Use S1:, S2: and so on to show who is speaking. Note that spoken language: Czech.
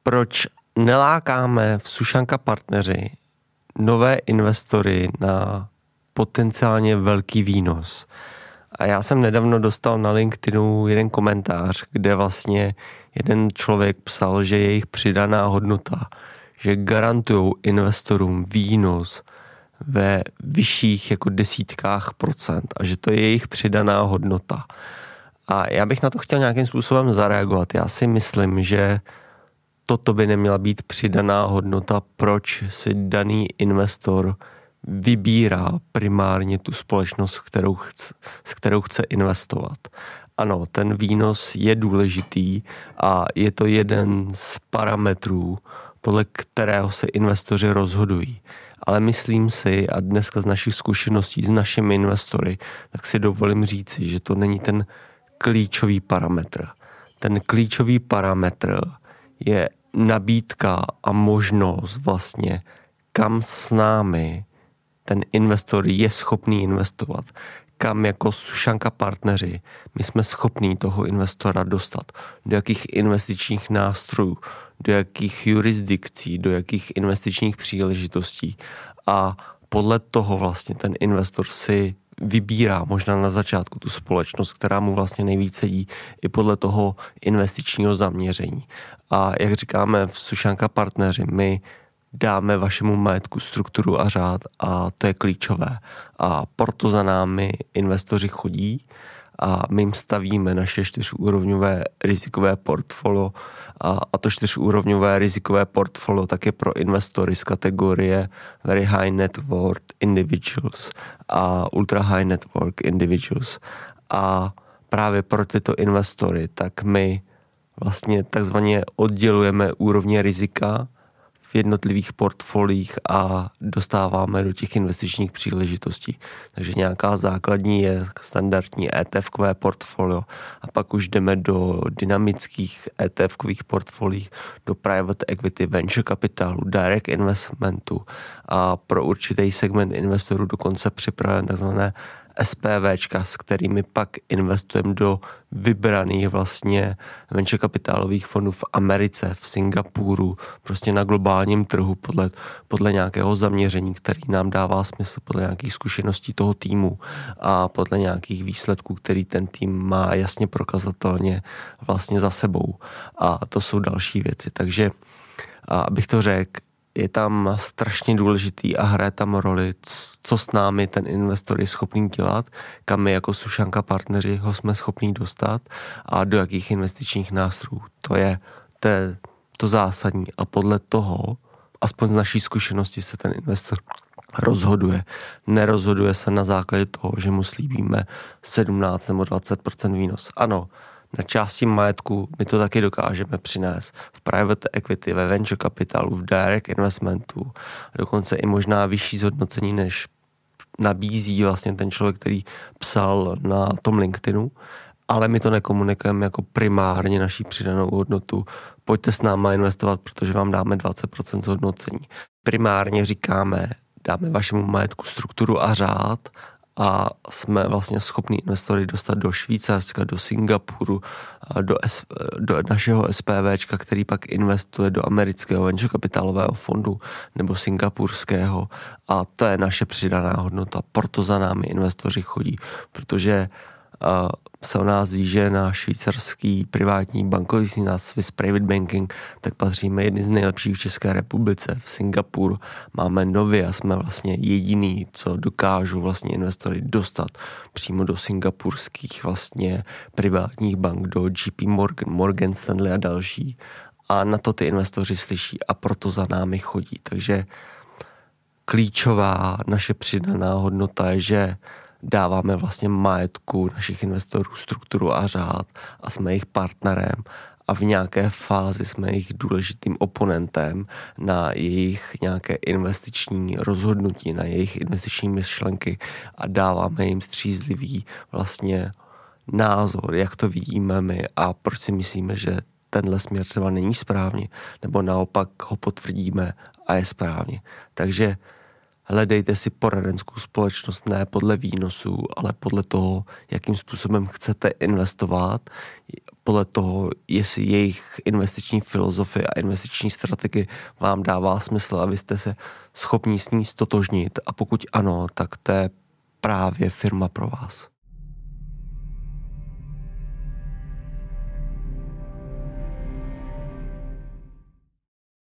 S1: proč nelákáme v Sušanka partneři nové investory na potenciálně velký výnos. A já jsem nedávno dostal na LinkedInu jeden komentář, kde vlastně jeden člověk psal, že jejich přidaná hodnota, že garantují investorům výnos ve vyšších jako desítkách procent a že to je jejich přidaná hodnota. A já bych na to chtěl nějakým způsobem zareagovat. Já si myslím, že toto by neměla být přidaná hodnota, proč si daný investor vybírá primárně tu společnost, s kterou chce investovat. Ano, ten výnos je důležitý a je to jeden z parametrů, podle kterého se investoři rozhodují. Ale myslím si, a dneska z našich zkušeností s našimi investory, tak si dovolím říci, že to není ten klíčový parametr. Ten klíčový parametr je nabídka a možnost vlastně, kam s námi ten investor je schopný investovat, kam jako Sušanka partneři my jsme schopní toho investora dostat, do jakých investičních nástrojů, do jakých jurisdikcí, do jakých investičních příležitostí a podle toho vlastně ten investor si vybírá možná na začátku tu společnost, která mu vlastně nejvíce sedí i podle toho investičního zaměření. A jak říkáme v Sušanka partneři, my dáme vašemu majetku strukturu a řád a to je klíčové. A proto za námi investoři chodí a my jim stavíme naše 4úrovňové rizikové portfolio a to 4úrovňové rizikové portfolio také pro investory z kategorie Very High Net Worth Individuals a Ultra High Net Worth Individuals. A právě pro tyto investory tak my vlastně takzvaně oddělujeme úrovně rizika v jednotlivých portfoliích a dostáváme do těch investičních příležitostí. Takže nějaká základní je standardní ETF-kové portfolio a pak už jdeme do dynamických ETF-kových portfolií, do private equity, venture capitalu, direct investmentu a pro určitý segment investorů dokonce připravujeme takzvané SPVčka, s kterými pak investujeme do vybraných vlastně venture kapitálových fondů v Americe, v Singapuru, prostě na globálním trhu podle nějakého zaměření, který nám dává smysl, podle nějakých zkušeností toho týmu a podle nějakých výsledků, který ten tým má jasně prokazatelně vlastně za sebou. A to jsou další věci. Takže abych to řekl, je tam strašně důležitý a hraje tam roli, co s námi ten investor je schopný dělat, kam my jako Sušanka partneři ho jsme schopní dostat a do jakých investičních nástrojů. To je to zásadní a podle toho, aspoň z naší zkušenosti, se ten investor rozhoduje. Nerozhoduje se na základě toho, že mu slíbíme 17 nebo 20% výnos. Ano, na části majetku my to taky dokážeme přinést. V private equity, ve venture capitalu, v direct investmentu, dokonce i možná vyšší zhodnocení, než nabízí vlastně ten člověk, který psal na tom LinkedInu, ale my to nekomunikujeme jako primárně naší přidanou hodnotu. Pojďte s náma investovat, protože vám dáme 20% zhodnocení. Primárně říkáme, dáme vašemu majetku strukturu a řád a jsme vlastně schopní investory dostat do Švýcarska, do Singapuru, do našeho SPVčka, který pak investuje do amerického venture kapitálového fondu nebo singapurského a to je naše přidaná hodnota. Proto za námi investoři chodí, protože se o nás ví, že na švýcarský privátní bankovnictví, na Swiss Private Banking, tak patříme jedni z nejlepších v České republice. V Singapuru máme Novia, jsme vlastně jediný, co dokážou vlastně investory dostat přímo do singapurských vlastně privátních bank, do JP Morgan, Morgan Stanley a další. A na to ty investoři slyší a proto za námi chodí. Takže klíčová naše přidaná hodnota je, že dáváme vlastně majetku našich investorů strukturu a řád a jsme jejich partnerem a v nějaké fázi jsme jejich důležitým oponentem na jejich nějaké investiční rozhodnutí, na jejich investiční myšlenky a dáváme jim střízlivý vlastně názor, jak to vidíme my a proč si myslíme, že tenhle směr třeba není správně, nebo naopak ho potvrdíme a je správně. Takže hledejte si poradenskou společnost ne podle výnosů, ale podle toho, jakým způsobem chcete investovat, podle toho, jestli jejich investiční filozofie a investiční strategie vám dává smysl a vy jste se schopni s ní stotožnit a pokud ano, tak to je právě firma pro vás.